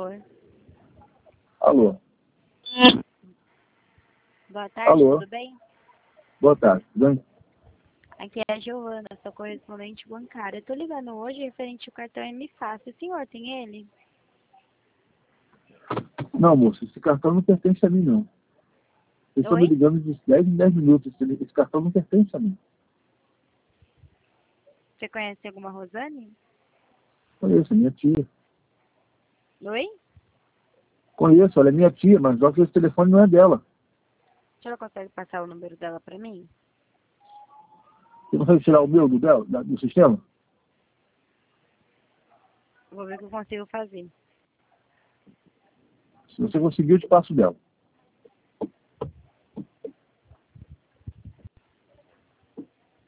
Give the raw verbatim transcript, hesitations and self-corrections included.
favor. Alô. Boa tarde, Alô. tudo bem? Boa tarde, tudo bem? Aqui é a Giovana, sou correspondente bancária. Eu tô ligando hoje referente ao cartão M Fácil. O senhor tem ele? Não, moço, esse cartão não pertence a mim, não. Vocês estão me Oi? ligando de dez em dez minutos. Esse, esse cartão não pertence a mim. Você conhece alguma Rosane? Conheço, é minha tia. Oi? Conheço, ela é minha tia, mas só que esse telefone não é dela. A senhora consegue passar o número dela pra mim? Você consegue tirar o meu do, dela, da- do sistema? Vou ver o que eu consigo fazer. Se você conseguir, eu te passo dela.